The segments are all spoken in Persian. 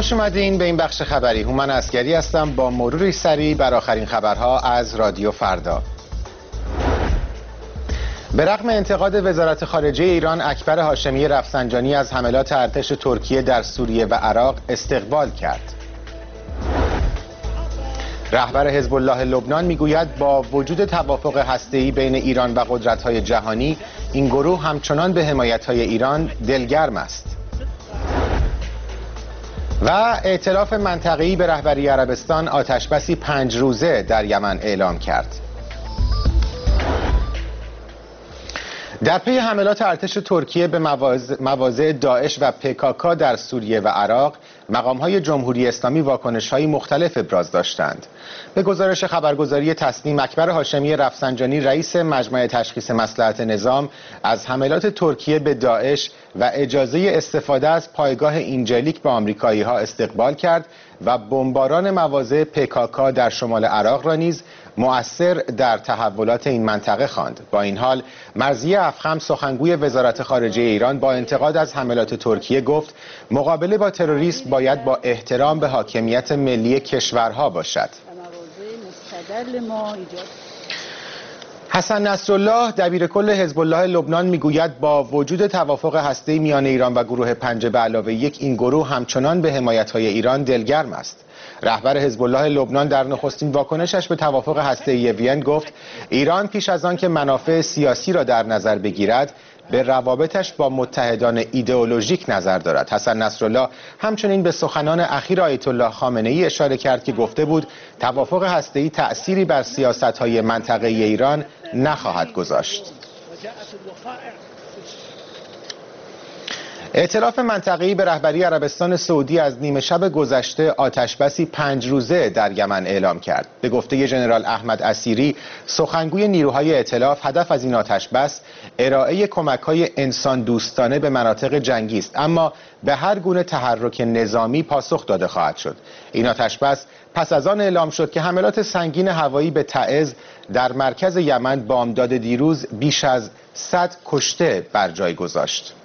خوش اومدین به این بخش خبری. هومن عسگری هستم با مروری سریع بر آخرین خبرها از رادیو فردا. به رغم انتقاد وزارت خارجه ایران، اکبر هاشمی رفسنجانی از حملات ارتش ترکیه در سوریه و عراق استقبال کرد. رهبر حزب الله لبنان میگوید با وجود توافق هسته‌ای بین ایران و قدرت‌های جهانی، این گروه همچنان به حمایت‌های ایران دلگرم است. و ائتلاف منطقه‌ای به رهبری عربستان آتشبسی 5 روزه در یمن اعلام کرد. در پی حملات ارتش ترکیه به مواضع داعش و PKK در سوریه و عراق، مقام‌های جمهوری اسلامی واکنش‌های مختلف ابراز داشتند. به گزارش خبرگزاری تسنیم، اکبر هاشمی رفسنجانی رئیس مجمع تشخیص مصلحت نظام از حملات ترکیه به داعش و اجازه استفاده از پایگاه اینجلیک به آمریکایی‌ها استقبال کرد و بمباران مواضع PKK در شمال عراق را نیز مؤثر در تحولات این منطقه خواند. با این حال، مرضیه افخم سخنگوی وزارت خارجه ایران با انتقاد از حملات ترکیه گفت مقابله با تروریسم باید با احترام به حاکمیت ملی کشورها باشد. حسن نصرالله دبیرکل حزب الله لبنان میگوید با وجود توافق هسته‌ای میان ایران و گروه 5+1 این گروه همچنان به حمایت‌های ایران دلگرم است. رهبر حزب الله لبنان در نخستین واکنشش به توافق هسته‌ای وین گفت ایران پیش از آن که منافع سیاسی را در نظر بگیرد به روابطش با متحدان ایدئولوژیک نظر دارد. حسن نصرالله همچنین به سخنان اخیر آیت الله خامنه‌ای اشاره کرد که گفته بود توافق هسته‌ای تأثیری بر سیاست‌های منطقه‌ای ایران نخواهد گذاشت. ائتلاف منطقه‌ای به رهبری عربستان سعودی از نیمه شب گذشته آتشبسی 5 روزه در یمن اعلام کرد. به گفته ژنرال احمد اسیری، سخنگوی نیروهای ائتلاف، هدف از این آتشبس ارائه کمک‌های انسان دوستانه به مناطق جنگی است، اما به هر گونه تحرک نظامی پاسخ داده خواهد شد. این آتشبس پس از آن اعلام شد که حملات سنگین هوایی به تعز در مرکز یمن بامداد دیروز بیش از 100 کشته بر جای گذاشت.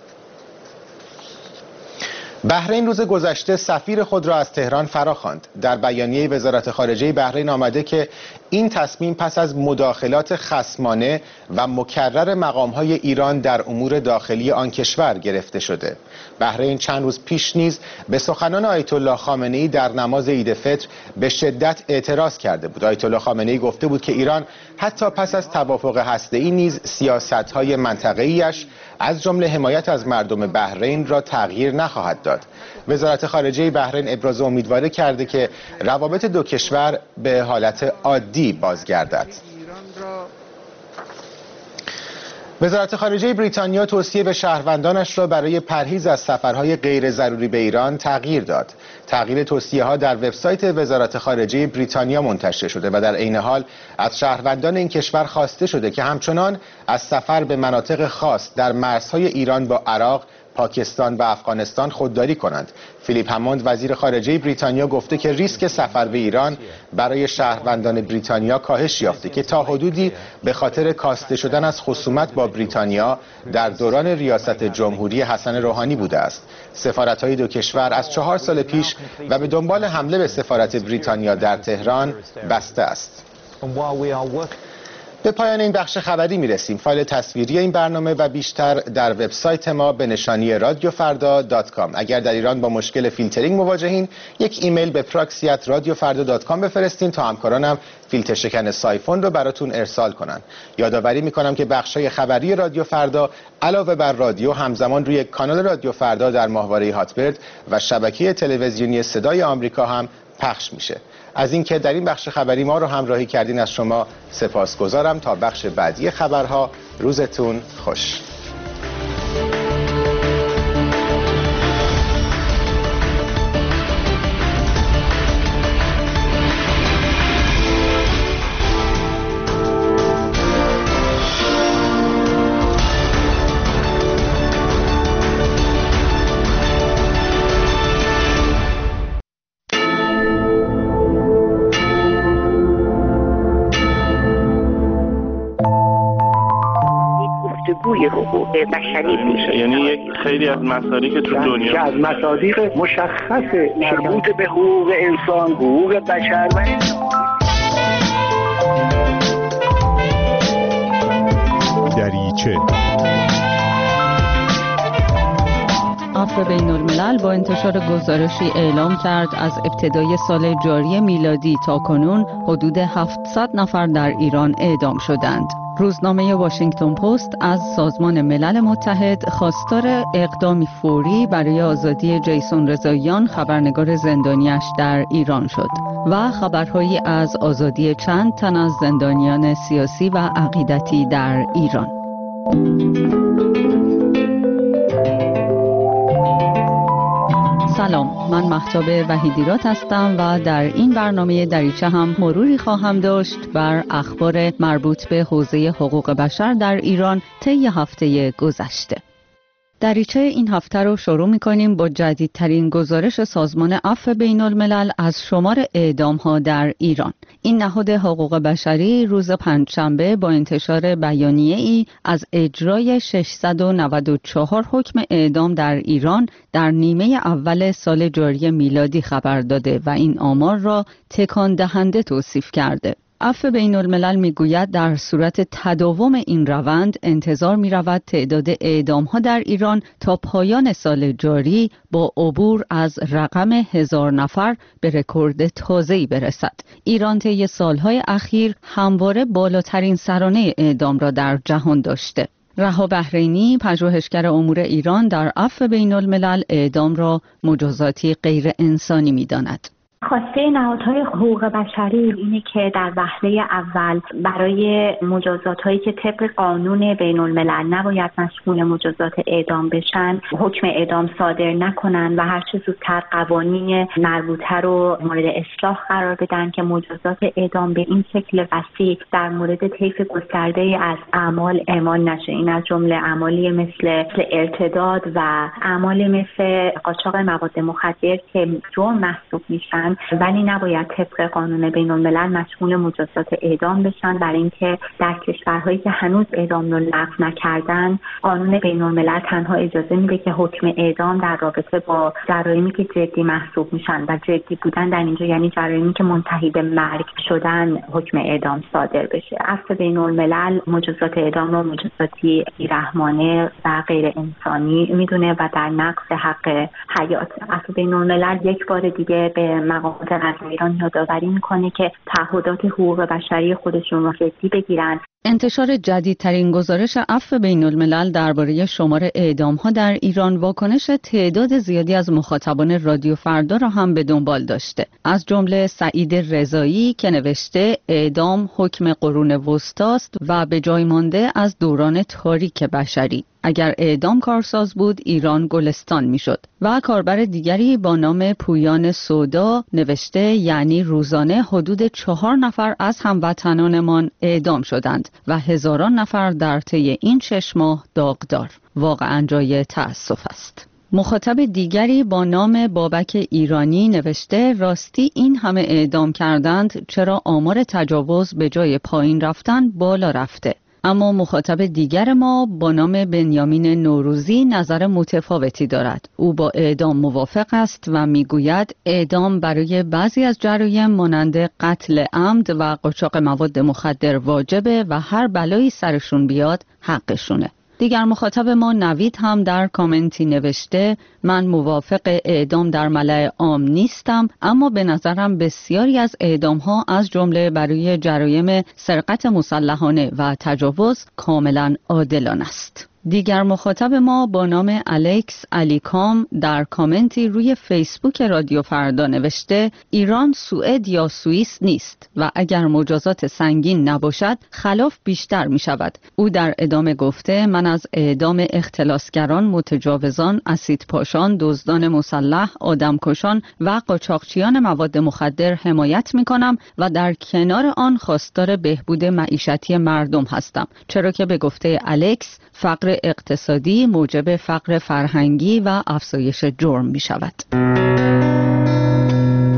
بحرین روز گذشته سفیر خود را از تهران فراخواند. در بیانیه وزارت خارجه بحرین آمده که این تصمیم پس از مداخلات خصمانه و مکرر مقام‌های ایران در امور داخلی آن کشور گرفته شده. بحرین چند روز پیش نیز به سخنان آیت الله خامنه‌ای در نماز عید فطر به شدت اعتراض کرده بود. آیت الله خامنه‌ای گفته بود که ایران حتی پس از توافق هسته‌ای نیز سیاست‌های منطقه‌ایش از جمله حمایت از مردم بحرین را تغییر نخواهد داد. وزارت خارجه بحرین ابراز امیدواری کرده که روابط دو کشور به حالت عادی بازگردد. وزارت خارجه بریتانیا توصیه به شهروندانش را برای پرهیز از سفرهای غیر ضروری به ایران تغییر داد. تغییر توصیه ها در وبسایت وزارت خارجه بریتانیا منتشر شده و در عین حال از شهروندان این کشور خواسته شده که همچنان از سفر به مناطق خاص در مرزهای ایران با عراق، پاکستان و افغانستان خودداری کنند. فیلیپ هموند وزیر خارجه بریتانیا گفته که ریسک سفر به ایران برای شهروندان بریتانیا کاهش یافته که تا حدودی به خاطر کاسته شدن از خصومت با بریتانیا در دوران ریاست جمهوری حسن روحانی بوده است. سفارت‌های دو کشور از 4 سال پیش و به دنبال حمله به سفارت بریتانیا در تهران بسته است. به پایان این بخش خبری میرسیم. فایل تصویری این برنامه و بیشتر در وبسایت ما به نشانی radiofarda.com. اگر در ایران با مشکل فیلترینگ مواجهین، یک ایمیل به proxy@radiofarda.com بفرستین تا همکارانم فیلتر شکن سایفون رو براتون ارسال کنن. یادآوری میکنم که بخشای خبری رادیو فردا علاوه بر رادیو همزمان روی کانال رادیو فردا در ماهواره هاتبرد و شبکه تلویزیونی صدای آمریکا هم پخش میشه. از اینکه در این بخش خبری ما رو همراهی کردین از شما سپاسگزارم. تا بخش بعدی خبرها، روزتون خوش. توی حقوق بشری میشه. یعنی یک خیلی از مصادیق تو دنیا از مصادیق مشخص مربوط به حقوق انسان، حقوق بشر و دریچه. عفو بین الملل با انتشار گزارشی اعلام کرد از ابتدای سال جاری میلادی تا کنون حدود 700 نفر در ایران اعدام شدند. روزنامه واشنگتن پست از سازمان ملل متحد خواستار اقدامی فوری برای آزادی جیسون رضاییان خبرنگار زندانیش در ایران شد و خبرهایی از آزادی چند تن از زندانیان سیاسی و عقیدتی در ایران. سلام، من مهتاب وحیدیرات هستم و در این برنامه دریچه هم مروری خواهم داشت بر اخبار مربوط به حوزه حقوق بشر در ایران طی هفته گذشته. دریچه این هفته رو شروع می‌کنیم با جدیدترین گزارش سازمان عفو بین الملل از شمار اعدام‌ها در ایران. این نهاد حقوق بشری روز پنجشنبه با انتشار بیانیه‌ای از اجرای 694 حکم اعدام در ایران در نیمه اول سال جاری میلادی خبر داده و این آمار را تکان دهنده توصیف کرده. عفو بین الملل میگوید در صورت تداوم این روند انتظار می رود تعداد اعدام ها در ایران تا پایان سال جاری با عبور از رقم 1000 نفر به رکورد تازه‌ای برسد. ایران طی سالهای اخیر همواره بالاترین سرانه اعدام را در جهان داشته. رها بحرینی، پژوهشگر امور ایران، در عفو بین الملل اعدام را مجازاتی غیر انسانی می داند. خواسته نهادهای حقوق بشری اینه که در وهله اول برای مجازات‌هایی که طبق قانون بین الملل نباید مشمول مجازات اعدام بشن، حکم اعدام صادر نکنن و هر چه زودتر قوانین مربوطه رو مورد اصلاح قرار بدن که مجازات اعدام به این شکل وسیع در مورد طیف گسترده از اعمال اعمال نشه. این از جمله اعمالی مثل ارتداد و اعمالی مثل قاچاق مواد مخدر که جرم محسوب میشن ولی نباید طبق قانون بین الملل مشمول مجازات اعدام بشن، برای اینکه در کشورهایی که هنوز اعدام رو لغو نکردن قانون بین الملل تنها اجازه میده که حکم اعدام در رابطه با جرایمی که جدی محسوب میشن و جدی بودن در اینجا یعنی جرایمی که منتهی به مرگ شدن حکم اعدام صادر بشه. عفو بین الملل مجازات اعدام رو مجازاتی بی‌رحمانه و غیر انسانی میدونه و در نقض حق حیات. عفو بین الملل یک بار دیگه به مقامات قضایی ایران یادآوری میکنه که تعهدات حقوق بشری خودشون رو جدی بگیرن. انتشار جدیدترین گزارش عفو بین الملل درباره شمار اعدام‌ها در ایران واکنش تعداد زیادی از مخاطبان رادیو فردا را هم به دنبال داشته. از جمله سعید رضایی که نوشته اعدام حکم قرون وسطاست و به جای مانده از دوران تاریک بشری. اگر اعدام کارساز بود ایران گلستان میشد. و کاربر دیگری با نام پویان سودا نوشته یعنی روزانه حدود 4 نفر از هموطنانمان اعدام شدند و هزاران نفر در طی این 6 ماه داغدار. واقعا جای تأسف است. مخاطب دیگری با نام بابک ایرانی نوشته راستی این همه اعدام کردند چرا آمار تجاوز به جای پایین رفتن بالا رفته. اما مخاطب دیگر ما با نام بنیامین نوروزی نظر متفاوتی دارد. او با اعدام موافق است و میگوید اعدام برای بعضی از جرایم مانند قتل عمد و قاچاق مواد مخدر واجبه و هر بلایی سرشون بیاد حقشونه. دیگر مخاطب ما نوید هم در کامنتی نوشته من موافق اعدام در ملأ عام نیستم اما به نظرم بسیاری از اعدام‌ها از جمله برای جرایم سرقت مسلحانه و تجاوز کاملا عادلانه است. دیگر مخاطب ما با نام الکس علیکام در کامنتی روی فیسبوک رادیو فردا نوشته ایران سوئد یا سوئیس نیست و اگر مجازات سنگین نباشد خلاف بیشتر می شود. او در ادامه گفته من از اعدام اختلاسگران، متجاوزان، اسیدپاشان، دزدان مسلح، آدمکشان و قاچاقچیان مواد مخدر حمایت می کنم و در کنار آن خواستار بهبود معیشتی مردم هستم، چرا که به گفته الکس فقر اقتصادی موجب فقر فرهنگی و افزایش جرم می شود. با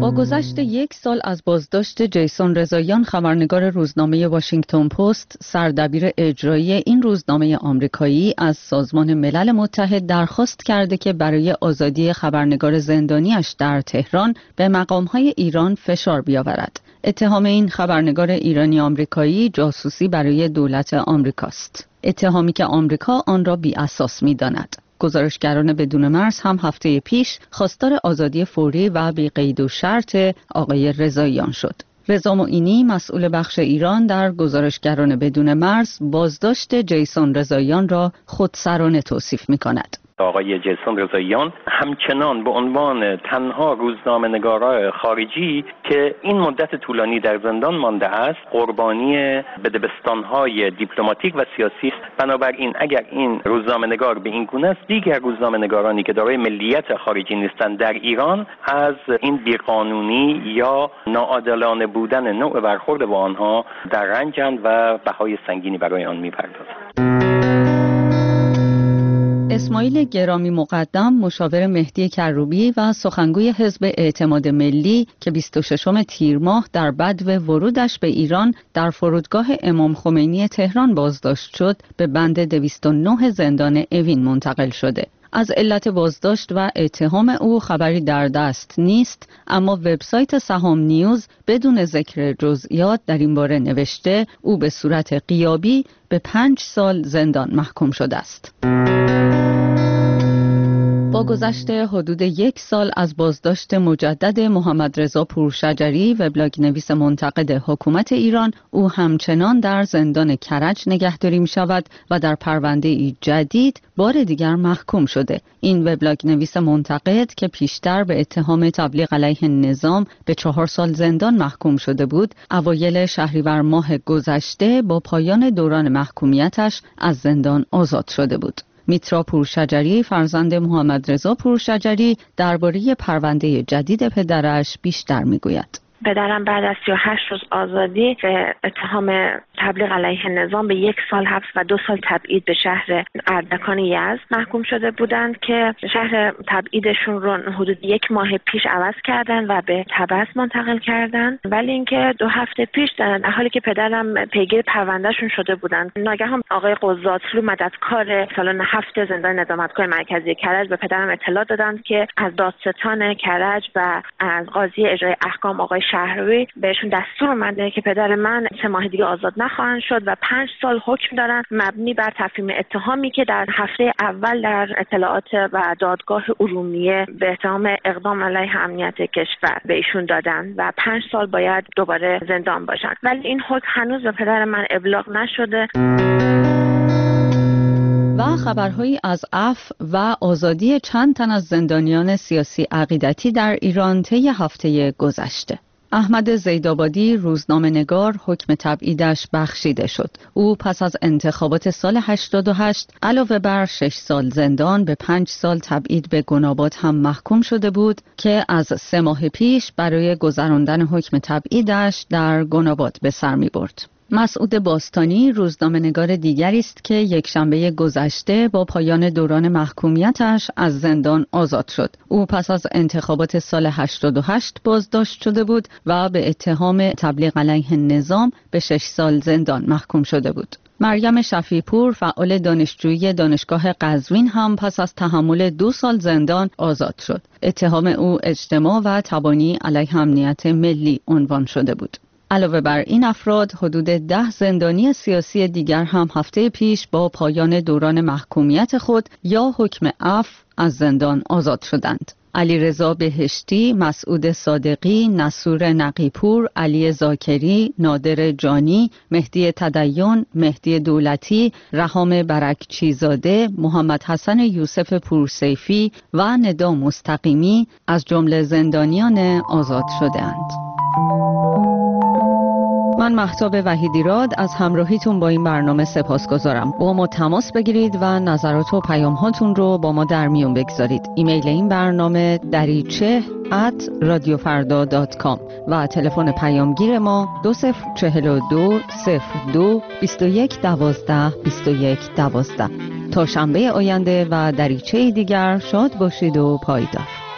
با گذشت 1 سال از بازداشت جیسون رضاییان، خبرنگار روزنامه واشنگتن پست، سردبیر اجرایی این روزنامه آمریکایی از سازمان ملل متحد درخواست کرده که برای آزادی خبرنگار زندانیش در تهران به مقام‌های ایران فشار بیاورد. اتهام این خبرنگار ایرانی آمریکایی جاسوسی برای دولت آمریکاست. اتهامی که آمریکا آن را بی اساس می‌داند. گزارشگران بدون مرز هم هفته پیش خواستار آزادی فوری و بی قید و شرط آقای رضاییان شد. رضا معینی، مسئول بخش ایران در گزارشگران بدون مرز، بازداشت جیسون رضاییان را خودسرانه توصیف می‌کند. آقای جیسون رضاییان همچنان به عنوان تنها روزنامه‌نگار خارجی که این مدت طولانی در زندان مانده است، قربانی بدبستان‌های دیپلماتیک و سیاسی است. بنابراین اگر این روزنامه‌نگار به این گونه است، دیگر روزنامه‌نگارانی که دارای ملیت خارجی نیستند در ایران از این بیقانونی یا ناعادلانه بودن نوع برخورد با آنها در رنجند و بهای سنگینی برای آن می‌پردازند. اسماعیل گرامی مقدم، مشاور مهدی کروبی و سخنگوی حزب اعتماد ملی که 26 تیر ماه در بدو ورودش به ایران در فرودگاه امام خمینی تهران بازداشت شد، به بند 209 زندان اوین منتقل شده. از علت بازداشت و اتهام او خبری در دست نیست، اما وبسایت سهام نیوز بدون ذکر جزئیات در این باره نوشته او به صورت غیابی به 5 سال زندان محکوم شده است. با گذشت حدود 1 سال از بازداشت مجدد محمد رضا پورشجری، وبلاگ نویس منتقد حکومت ایران، او همچنان در زندان کرج نگهداری می شود و در پرونده جدید بار دیگر محکوم شده. این وبلاگ نویس منتقد که پیشتر به اتهام تبلیغ علیه نظام به 4 سال زندان محکوم شده بود، اوایل شهریور ماه گذشته با پایان دوران محکومیتش از زندان آزاد شده بود. میترا پورشجری، فرزند محمد رضا پورشجری، درباره پرونده جدید پدرش بیشتر میگوید. پدرم بعد از 38 روز آزادی به اتهام تبلیغ علیه نظام به 1 سال حبس و 2 سال تبعید به شهر اردکان یزد محکوم شده بودند که شهر تبعیدشون رو حدود 1 ماه پیش عوض کردن و به طبس منتقل کردن. ولی اینکه 2 هفته پیش در حالی که پدرم پیگیر پروندهشون شده بودند، ناگهان آقای قضاتلو مددکار سالن 7 زندان ندامتگاه مرکزی کرج به پدرم اطلاع دادند که از دادستان کرج و از قاضی اجرای احکام آقای شهروی بهشون دستور اومده که پدر من 3 ماه دیگه آزاد نخواهند شد و 5 سال حکم دارن مبنی بر تفهیم اتهامی که در هفته اول در اطلاعات و دادگاه ارومیه به اتهام اقدام علیه امنیت کشور به ایشون دادن و 5 سال باید دوباره زندان باشن. ولی این حکم هنوز به پدر من ابلاغ نشده. و خبرهایی از عفو و آزادی چند تن از زندانیان سیاسی عقیدتی در ایران طی هفته گذشته. احمد زیدآبادی، روزنامه‌نگار، حکم تبعیدش بخشیده شد. او پس از انتخابات سال 88 علاوه بر 6 سال زندان به 5 سال تبعید به گناباد هم محکوم شده بود که از 3 ماه پیش برای گذراندن حکم تبعیدش در گناباد به سر می برد. مسعود باستانی، روزنامه‌نگار دیگری است که یکشنبه گذشته با پایان دوران محکومیتش از زندان آزاد شد. او پس از انتخابات سال 88 بازداشت شده بود و به اتهام تبلیغ علیه نظام به 6 سال زندان محکوم شده بود. مریم شفیع‌پور، فعال دانشجویی دانشگاه قزوین، هم پس از تحمل 2 سال زندان آزاد شد. اتهام او اجتماع و تبانی علیه امنیت ملی عنوان شده بود. علاوه بر این افراد، حدود 10 زندانی سیاسی دیگر هم هفته پیش با پایان دوران محکومیت خود یا حکم عفو از زندان آزاد شدند. علیرضا بهشتی، مسعود صادقی، نصور نقیپور، علی زاکری، نادر جانی، مهدی تدین، مهدی دولتی، رهام برکچیزاده، محمد حسن یوسف پورسیفی و ندا مستقیمی از جمله زندانیان آزاد شده‌اند. من مهتاب وحیدیراد از همراهیتون با این برنامه سپاسگزارم. با ما تماس بگیرید و نظرات و پیام هاتون رو با ما در میون بگذارید. ایمیل این برنامه dariche@radiofarda.com و تلفن پیامگیر ما 2042 02 21 12 21 12. تا شنبه آینده و دریچه دیگر شاد باشید و پایدار.